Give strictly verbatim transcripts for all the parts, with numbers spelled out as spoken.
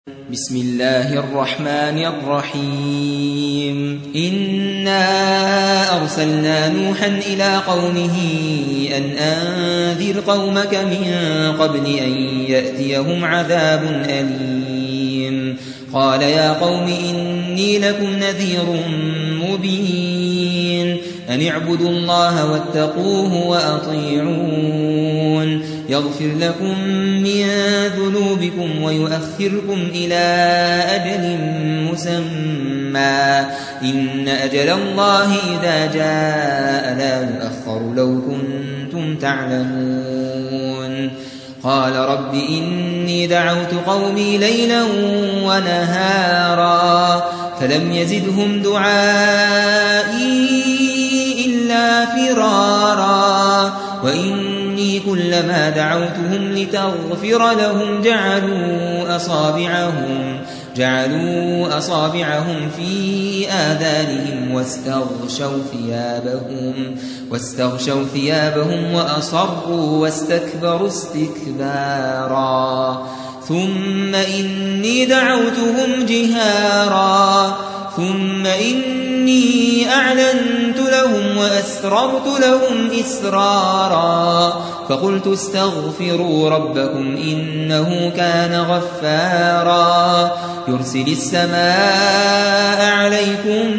بسم الله الرحمن الرحيم إنا أرسلنا نوحا إلى قومه أن أنذر قومك من قبل أن يأتيهم عذاب أليم قال يا قوم إني لكم نذير مبين أن اعبدوا الله واتقوه وأطيعون يغفر لكم من ذنوبكم ويؤخركم إلى أجل مسمى إن أجل الله إذا جاء لا يؤخر لو كنتم تعلمون قال رب إني دعوت قومي ليلا ونهارا فلم يزدهم دعائي إلا فرارا وإني كلما دعوتهم لتغفر لهم جعلوا أصابعهم جعلوا أصابعهم في آذانهم واستغشوا ثيابهم واستغشوا ثيابهم وأصروا واستكبروا استكبارا ثم إني دعوتهم جهارا ثم إني أعلنت لهم وأسررت لهم إسرارا فقلت استغفروا ربكم إنه كان غفارا يرسل السماء عليكم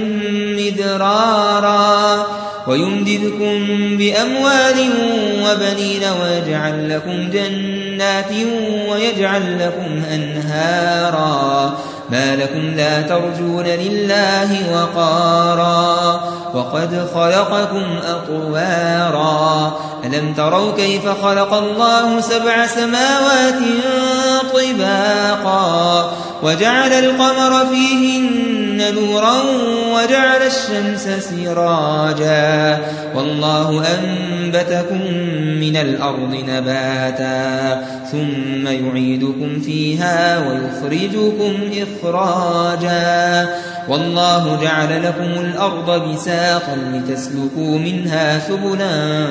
مدرارا ويمددكم بأموال وبنين ويجعل لكم جنات ويجعل لكم أنهارا ما لكم لا ترجون لله وقارا وقد خلقكم أطوارا ألم تروا كيف خلق الله سبع سماوات طباقا وجعل القمر فيهن نورا وجعل الشمس سراجا والله أنبتكم من الأرض نباتا ثم يعيدكم فيها ويخرجكم إخراجا والله جعل لكم الأرض بساطا لتسلكوا منها سبلا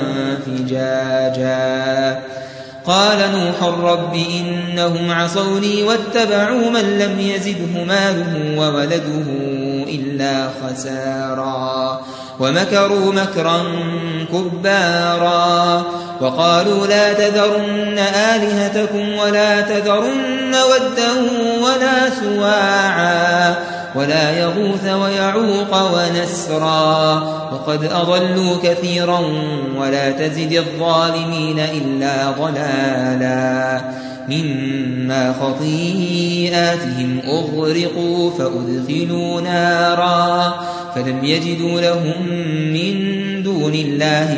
فجاجا قال نوح رب إنهم عصوني واتبعوا من لم يزده ماله وولده إلا خسارا ومكروا مكرا كبارا وقالوا لا تذرن آلهتكم ولا تذرن ودا ولا سواعا ولا يغوث ويعوق ونسرا وقد أضلوا كثيرا ولا تزد الظالمين إلا ضلالا مما خطيئاتهم أغرقوا فأدخلوا نارا فلم يجدوا لهم من دون الله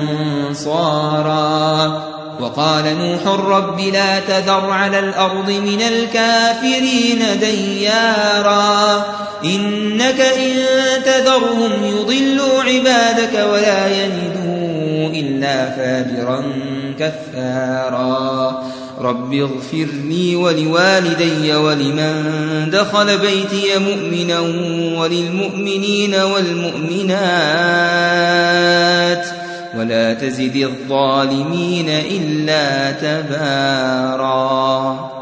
أنصارا وقال نوح رب لا تذر على الأرض من الكافرين ديارا إنك إن تذرهم يضلوا عبادك ولا يلدوا إلا فاجرا كفارا رب اغفر لي ولوالدي ولمن دخل بيتي مؤمنا وللمؤمنين والمؤمنات ولا تزد الظالمين إلا تبارا.